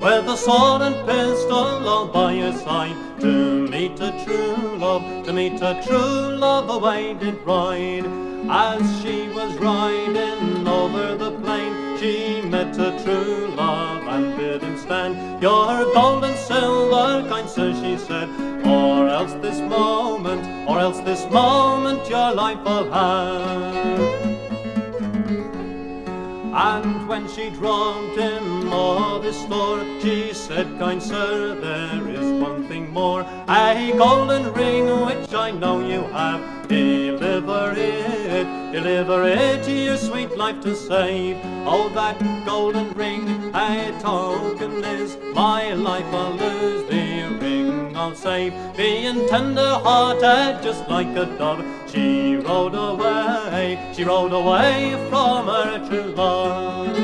with a sword and pistol all by your side, to meet a true love, to meet a true love away did ride. As she was riding over the plain, she met a true love and bid him stand. Your gold and silver, kind sir, she said, or else this moment your life will have. And when she'd robbed him of his store, she said, kind sir, there is one thing more, a golden ring which I know you have. Deliver it to your sweet life to save. Oh, that golden ring, a token is, my life I'll lose, the ring I'll save. Being tender-hearted just like a dove, she rode away from her true love.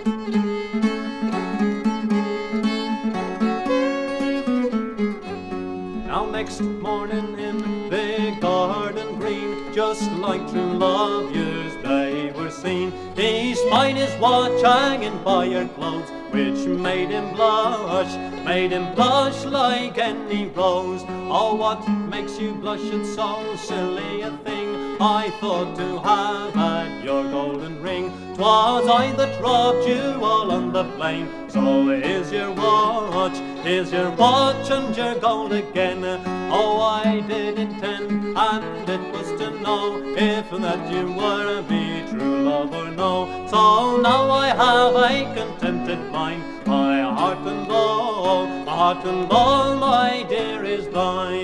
Now next morning in the garden green, just like true love years they were seen, he spied his watch hanging by her clothes, which made him blush like any rose. Oh, what makes you blush at so silly a thing? I thought to have had your golden ring, 'twas I that robbed you all on the plain. So here's your watch and your gold again. Oh, I did intend, and it was to know if that you were me true love or no. So now I have a contented mind, my heart and all, my dear, is thine.